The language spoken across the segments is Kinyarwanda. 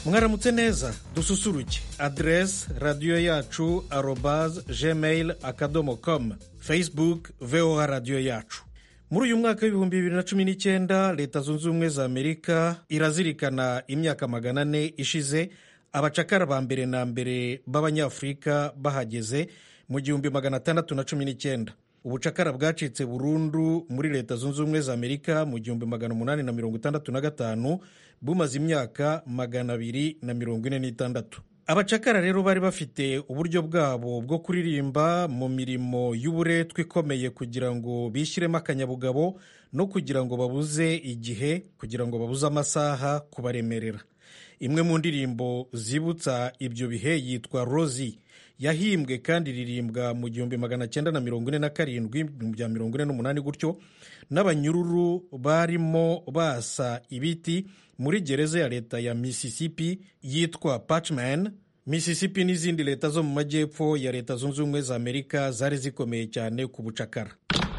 mwaramutse neza dususuruke aderesi radiyo yacu @gmail.com, facebook voa radiyo yacu. Muri uyu mwaka w'ibihumbi 2019 leta zunze ubumwe za Amerika irazirikana imyaka 400 ishize abacakara ba mbere na mbere b'abanyafurika bahageze mu 1619. Ubucakara bwacitse burundu muri leta zunze ubumwe za Amerika mu 1865, bumaze imyaka 246. Abacakara rero bari bafite uburyo bwabo bwo kuririmba mu mirimo y'uburetwa ikomeye kugira ngo bishyiremo akanyabugabo no kugira ngo babuze igihe, kugira ngo babuze amasaha kubaremerera. Imwe mu ndirimbo zibutsa ibyo bihe yitwa Rosie, yahimbwe kandi iririmbwa mu 1947 mu bya 48 gutyo n'abanyururu barimo basa ibiti muri gereza ya leta ya Mississippi yitwa Parchman. Mississippi n'izindi leta zo mu majyepfo ya leta zunze ubumwe za Amerika zari zikomeye cyane ku bucakara.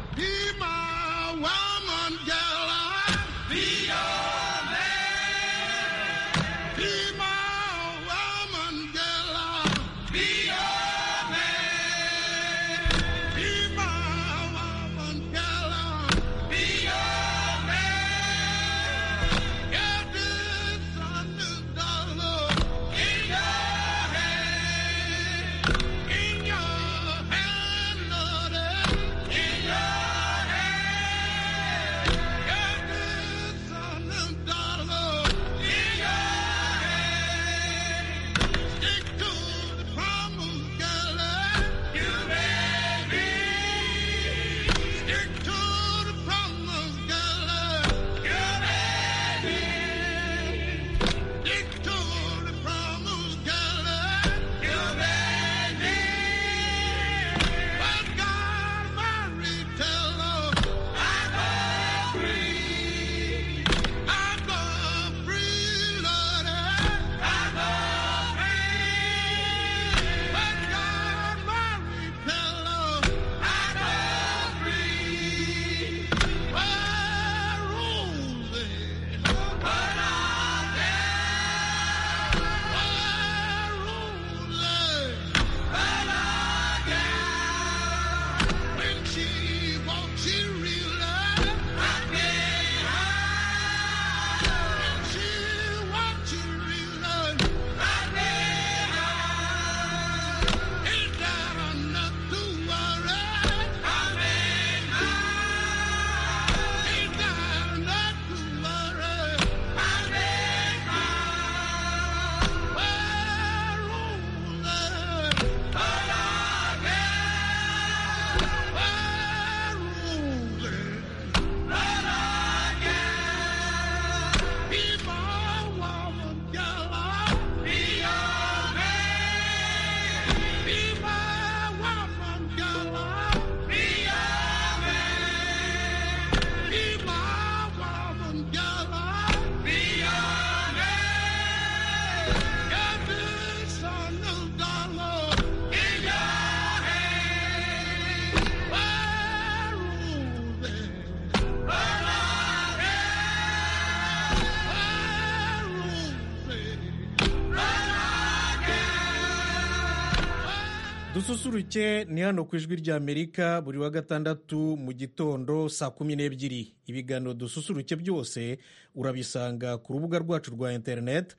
Dususuruke ni hano ku ijwi rya Amerika buri wa gatandatu mu gitondo saa 12. Ibiganiro dususuruke byose urabisanga ku rubuga rwacu rwa internet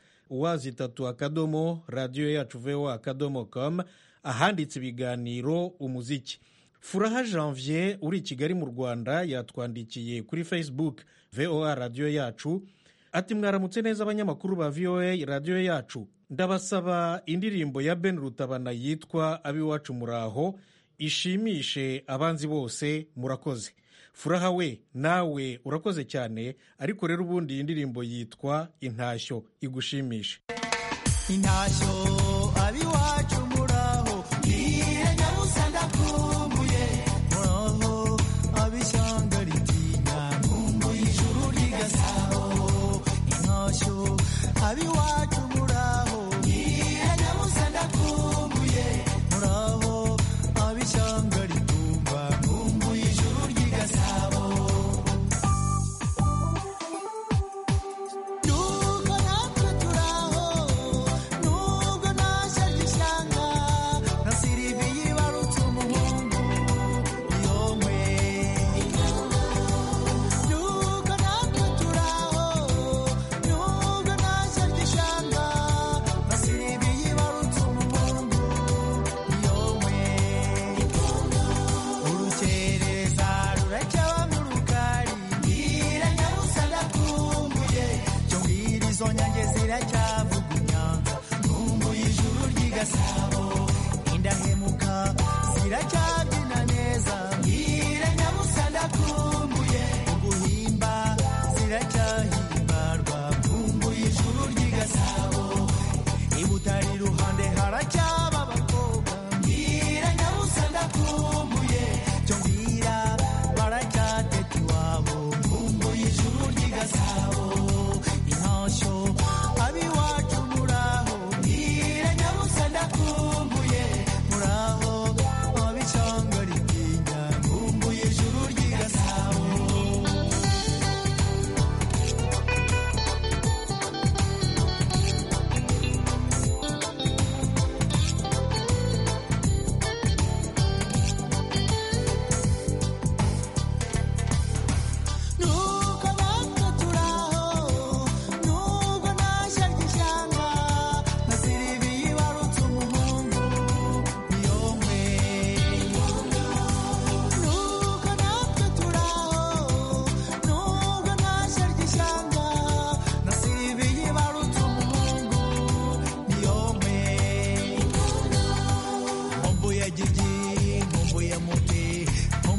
www.radioyacu.com, ahanditse ibiganiro, umuziki. Furaha Janvier uri i Kigali mu Rwanda yatwandikiye kuri Facebook VOA Radio Yacu ati mwaramutse neza abanyamakuru ba VOA Radio Yacu, ndabasaba indirimbo ya Ben Rutabana yitwa Abiwacu Muraho ishimishe abanzi bose, murakoze. Furaha we nawe urakoze cyane, ariko rero ubundi iyi ndirimbo yitwa Intashyo igushimishe. Intashyo abiwacu muraho niye nyabusa ndakumbuye, muraho abishyanga ritinya nkumbuye ijuru rigasabo. Intashyo abiwacu muraho niye nyabusa ndakumbuye, muraho abishyanga ritumba nkumbuye ijuru rigasabo. Nuko natwe turaho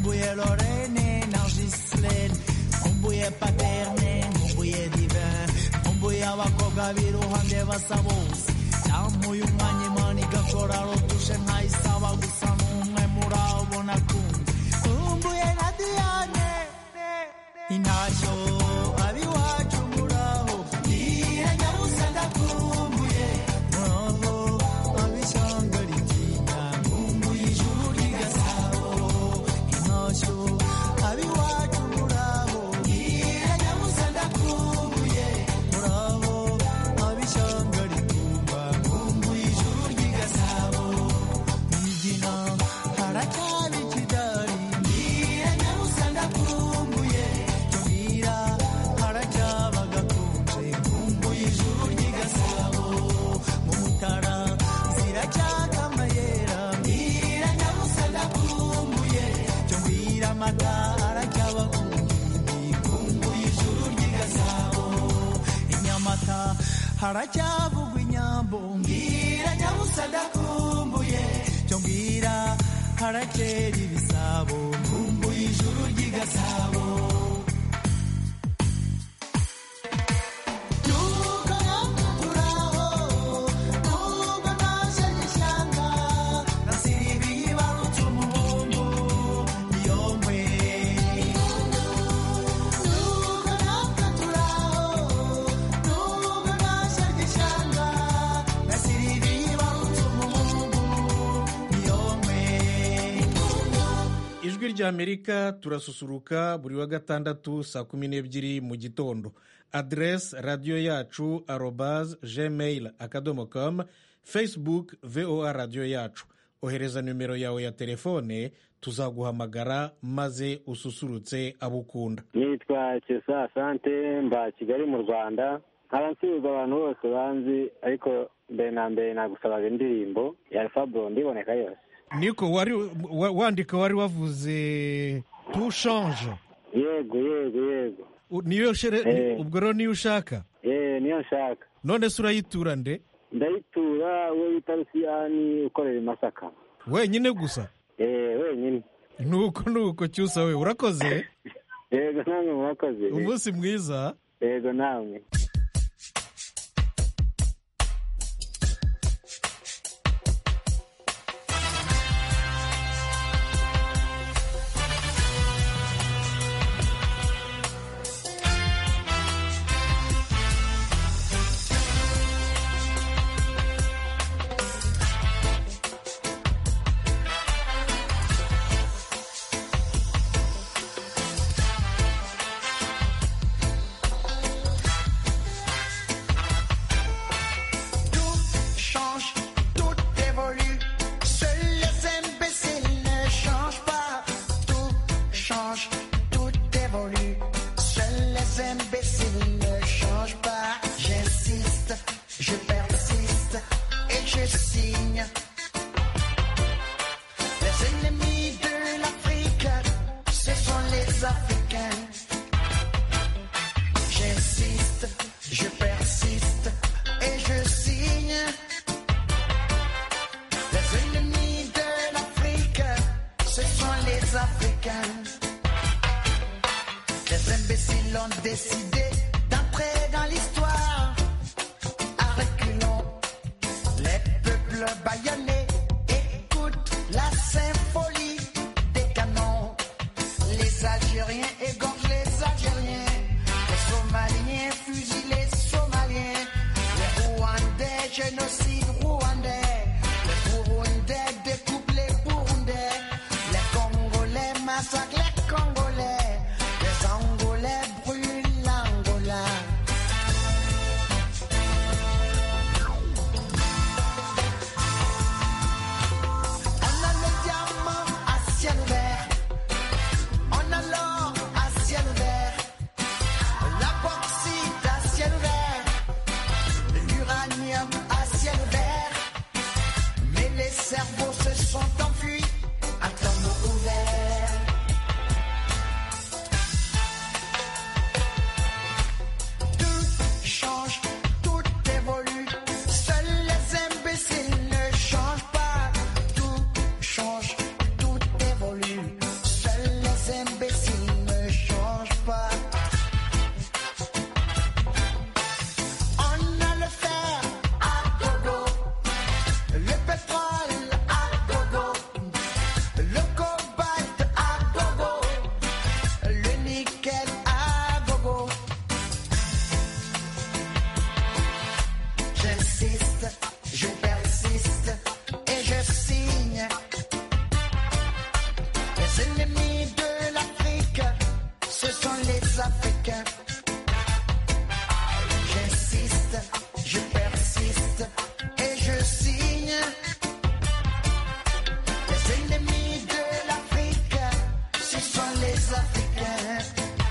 nkumbuye Lorene na Gislaine, nkumbuye Paterne, nkumbuye Divin, nkumbuye abakobwa b'iruhande basa bose, namuye umwanya Imana igakora rotushe nkayisaba gusa n'umwe muri abo nakunze, nkumbuye na Diane, intashyo abiwacu muraho, nihe nyabusa ndakumbuye, muraho abishyanga ritinya, nkumbuye ijuru ry'igasabo, intashyo abiwacu muraho, nihe nyabusa ndakumbuye, muraho abishyanga ritumba, nkumbuye ijuru ry'igasabo, imigina haracyari ikidari, nihe nyabusa ndakumbuye, tubwira haracyaba gakunze, nkumbuye ijuru ry'igasabo, mu mutara ziracyaka amayera, mbwira nyabusa ndakumbuye, tubwira amata haracyaba kumbi, nkumbuye ijuru ry'igasabo, inyamata haracyavugwa inyambo, mbwira nyabusa ndakumbuye, tubwira harakera ibisabo, nkumbuye ijuru ry'igasabo. Nuko nakuraho, nuko naje gishanga, nasiribi yibarutse umuhungu, niyo mwe. Nuko nakuraho, nuko naje gishanga, nasiribi yibarutse umuhungu, niyo mwe. ijwi ry'amerika turasusuruka buri wa gatandatu saa 12 mu gitondo. Adresse radiyo yacu @gmail.com, Facebook VOA radiyo yacu. Ohereza nimero yawe ya telefone tuzaguhamagara maze ususurutse abo ukunda. nitwa Cyesa Asante, mba Kigali mu Rwanda, nkaba nsuhuza abantu bose banzi, ariko mbere na mbere nagusabaga indirimbo ya Alpha Blondy iboneka yose. Niko wandika wari wavuze tout change. Yego. Niyo shere ubwo rero niyo ushaka. Niyo nshaka. None se urayitura nde? Ndayitura uwo bita Rusiyani ukorera i Masaka. Wenyine gusa? Wenyine. Nuko Cyusa we urakoze. Yego namwe murakoze. Umunsi mwiza. Yego namwe. Décidé d'entrer dans l'histoire à reculons. Les peuples bâillonnés écoutent la symphonie des canons. Les Algériens égorgent les Algériens. Les Somaliens fusillent les Somaliens. Les Rwandais génocide rwandais. Les Burundais découpent les Burundais. Les Congolais massacrent les Congolais. Les Angolais brûlent l'Angola. On a le diamant à ciel ouvert. On a l'or à ciel ouvert. La bauxite à ciel ouvert. L'uranium à ciel ouvert. Mais les cerveaux se sont enfuis à tombeau ouvert. africains.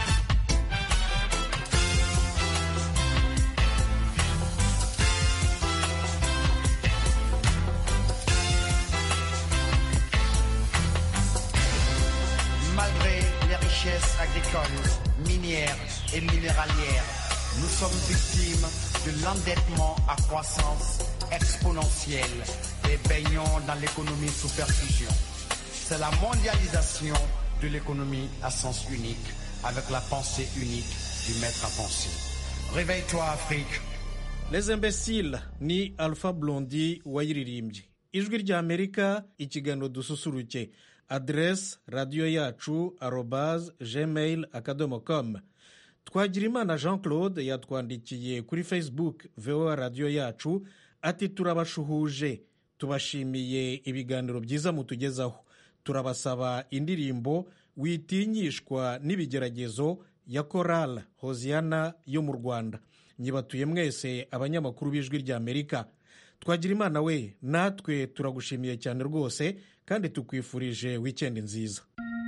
Malgré les richesses agricoles, minières et minéralières, nous sommes victimes de l'endettement à croissance exponentielle et baignons dans l'économie sous perfusion. C'est la mondialisation de l'économie à sens unique, avec la pensée unique du maître à penser. Réveille-toi, Afrique. Les imbéciles ni Alpha Blondy wayiririmbye. Ijwi rya Amerika, ikiganiro dususuruke. Adresse radio yacu @gmail.com. Twagirimana Jean Claude yatwandikiye kuri Facebook VOA radio yacu ati turabashuhuje, tubashimiye ibiganiro byiza mutugezaho, turabasaba indirimbo witinyishwa n'ibigeragezo ya Chorale Hosiana yo mu Rwanda. Nyibatuye mwese abanyamakuru b'Ijwi rya Amerika. Twagirimana we, natwe turagushimiye cyane rwose kandi tukwifurije weekend nziza.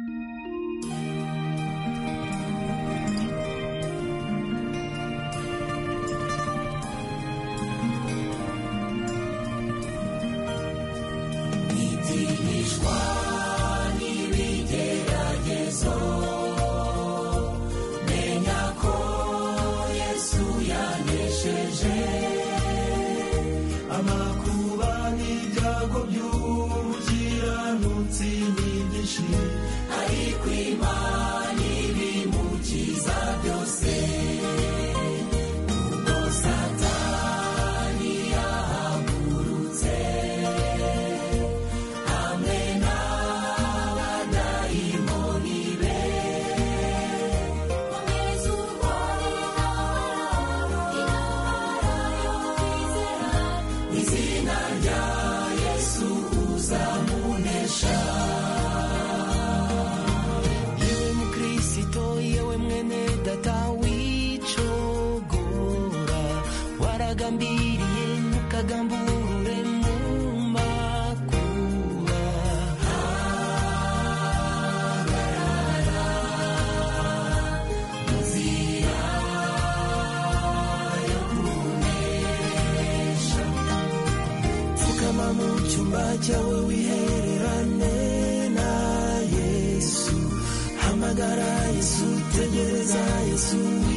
cyawe wihererane na Yesu, hamagara Yesu, tegereza Yesu,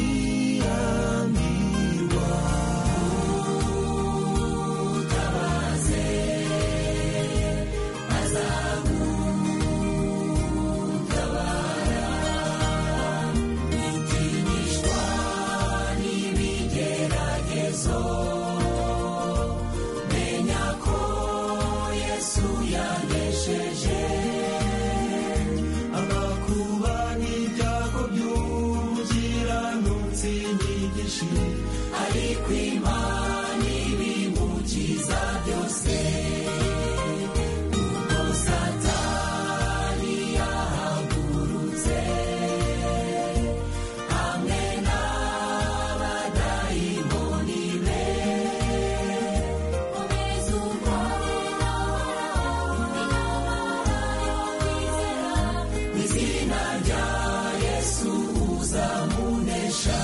wirambirwa utabaze azagutabara, witinyishwa n'ibigeragezo. Ariko Imana ibimukiza byose, ubwo Satani yahagurutse hamwe n'abadayimoni be, komeza ukore mu izina rya Yesu uzamunesha.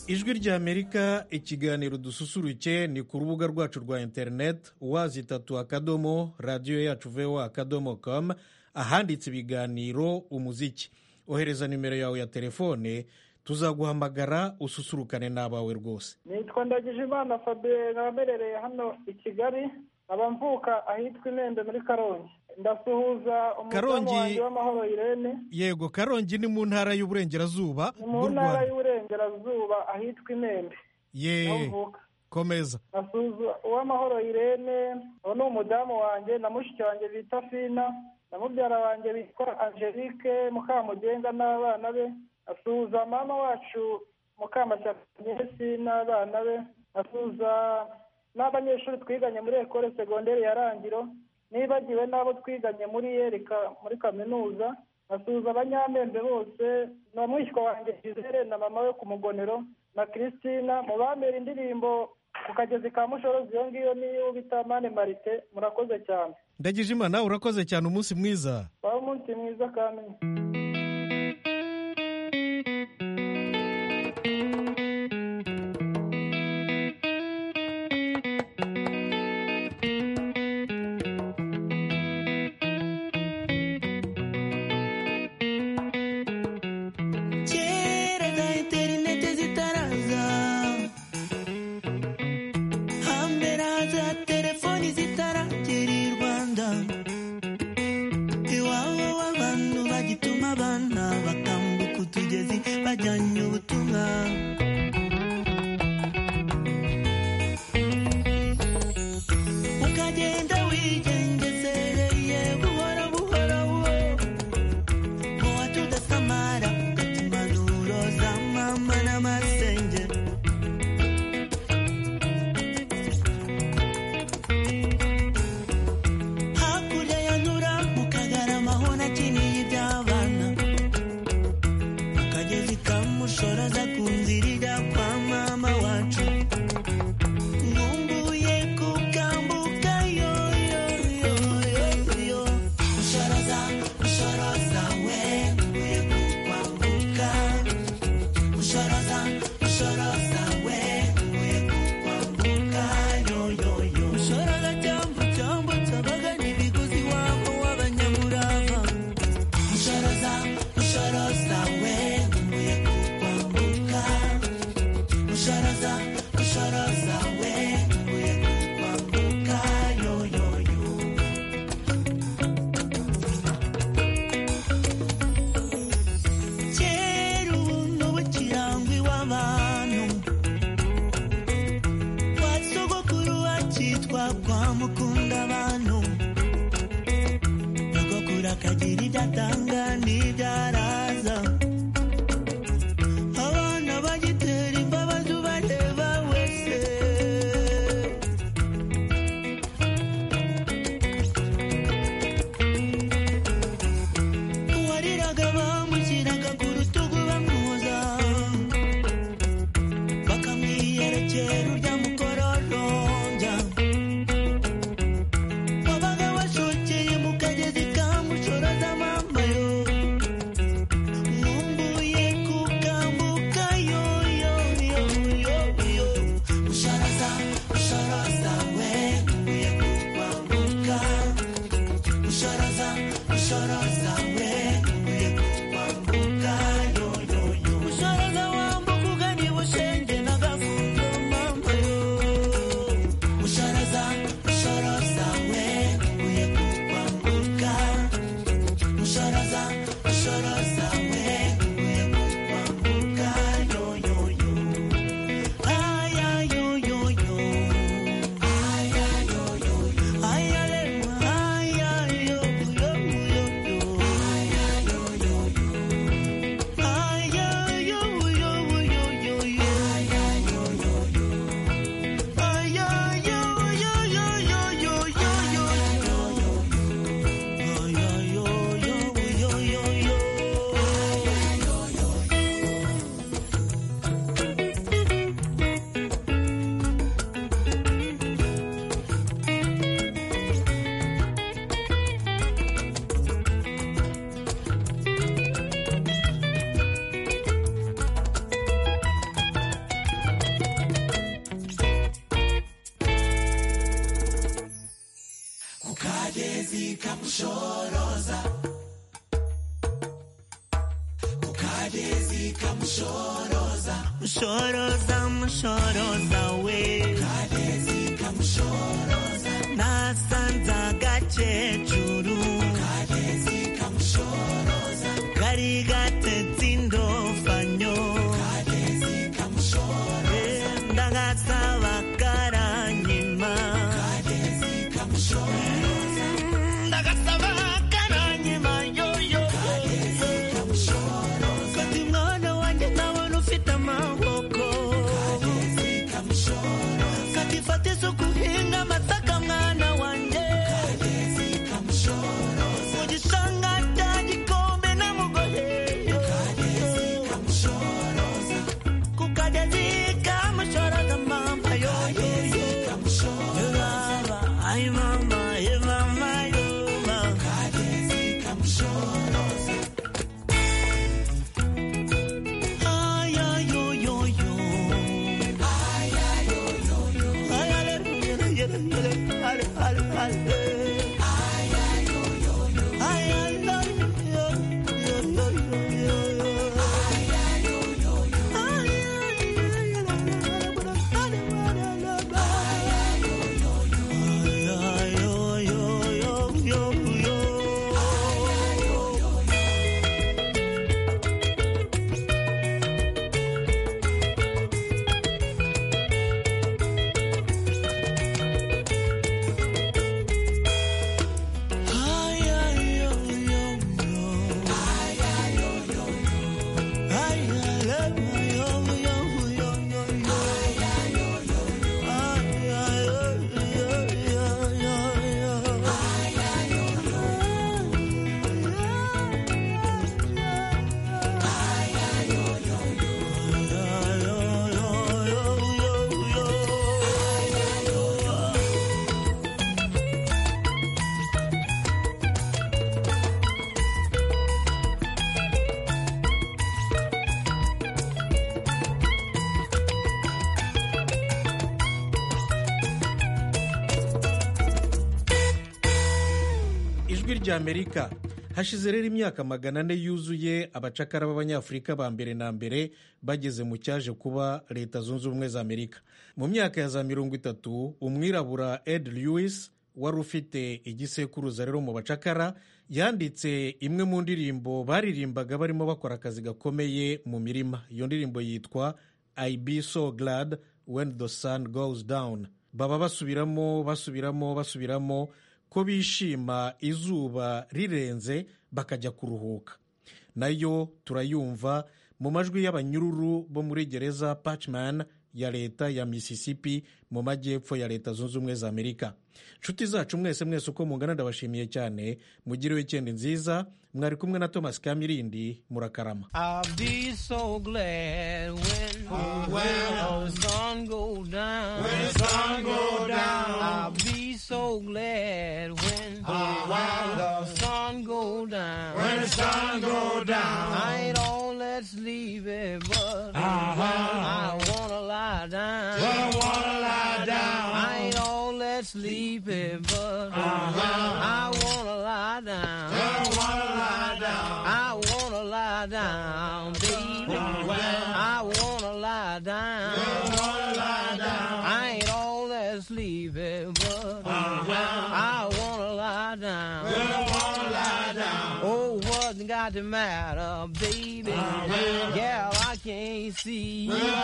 ijwi ry'Amerika, ikiganiro dususuruke ni ku rubuga rwacu rwa interineti wazitatu akadomo radiyo yacu voa akadomo com, ahanditse ibiganiro, umuziki. Ohereza nimero yawe ya telefone, tuzaguhamagara ususurukane n'abawe rwose. Nitwa Ndagijimana Fabien, nabamerereye hano i Kigali, abamvuka ahitwa Imende muri Karongi. Ndasuhuza umudamu wanjye w'amahoro Irene. Yego, Karongi ni mu ntara y'Uburengerazuba. Mu ntara y'Uburengerazuba ahitwa Imende. Komeza. Ndasuhuza uw'amahoro Irene, uwo ni umudamu wanjye na mushiki wanjye bita Fina, na mubyara wanjye bitwa Angelique Mukamugenga n'abana be. Asuhuza mama wacu Mukamashyaka n'abana be. Asuhuza n'abanyeshuri twiganye muri ekole segonderi ya Rangiro, nibagiwe n'abo twiganye muri Yerika muri kaminuza. Asuhuza abanyamembe bose, na mwishywa wanjye Gisele na mama we ku Mugonero na Christina. Mu bamera indirimbo ku kagezi ka Mushorozi, iyo ngiyo niyo bita Mane Marite. Murakoze cyane. Ndagijimana, urakoze cyane, umunsi mwiza. Umunsi mwiza kandi. kukagezi kamushoroza, kukagezi kamushoroza, mushoroza mushoroza we kukagezi kamushoroza, nasanze agakecuru kukagezi kamushoroza, kari gatetse indofanyo kukagezi kamushoroza, ndagasaba karanyima kukagezi kamushoroza, ndagasaba karanyima yoyo kukagezi kamushoroza, kati mwana wanjye ndabona ufite amaboko kukagezi kamushoroza, kati fata isuku hinga amasaka mwana wanjye kukagezi kamushoroza, mu gishanga cya gikombe na mugohe kukagezi kamushoroza, kukagezi kamushoroza mama yoyo kamushoroza, ay mama ye mama yo mama kukagezi kamushoroza, ay ay yo yo yo ay ay yo yo yo, ay ale ale ale ale ale ay ay yo yo yo, ay ay yo yo yo yo ay ay yo yo yo, ijwi ry'Amerika. Hashize rero imyaka 400 yuzuye abacakara b'abanyafurika ba mbere na mbere bageze mu cyaje kuba Leta Zunze Ubumwe za Amerika. Mu myaka ya za 30 umwirabura Ed Lewis wari ufite igisekuruza rero mu bacakara yanditse imwe mu ndirimbo baririmbaga barimo bakora akazi gakomeye mu mirima. Iyo ndirimbo yitwa I Be So Glad When the Sun Goes Down. Baba basubiramo ko bishima izuba rirenze bakajya kuruhuka. Nayo turayumva mu majwi y'abanyururu bo muri gereza Parchman ya leta ya Mississippi mu majyepfo ya Leta Zunze Ubumwe za Amerika. Nshuti zacu mwese uko mungana ndabashimiye cyane, mugire weekend nziza. Mwari kumwe na Thomas Kamirindi, murakarama. I'll be so glad when the sun goes down. when the sun go down, I'll be so glad when the sun goes down. when the sun go down, I ain't all that sleepy, but I wanna lie down. I wanna lie down, I ain't all that sleepy, but I wanna lie down. I wanna lie down, I wanna lie down, baby. I wanna lie down. I ain't all that sleepy, but I wanna lie down. Oh, what's got the matter, baby? Yeah, I can't see.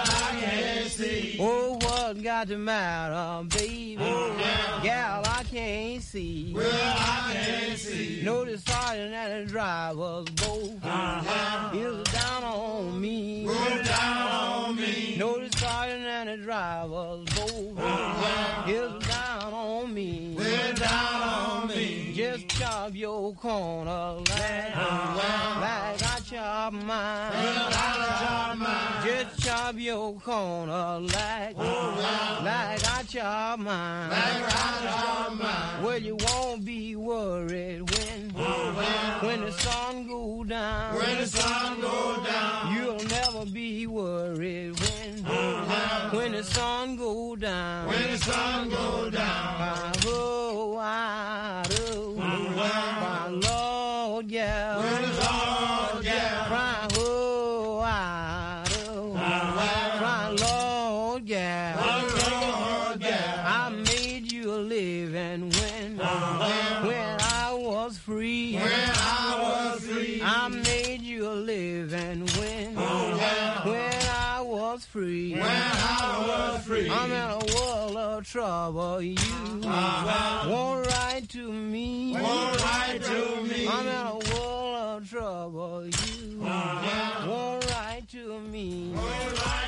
Oh, what's got the matter, baby? Yeah, I can't see. No, the sergeant and the driver's both is down on me. No, the sergeant and the driver's both is down on me. Just chop your corner like I chop mine. Just chop your corner like I chop mine. Well, you won't be worried when the sun go down. You'll never be worried when the sun go down. Oh, I do. trouble. You won't write to me. Won't write to me. I'm in a world of trouble. You won't write to me. Won't write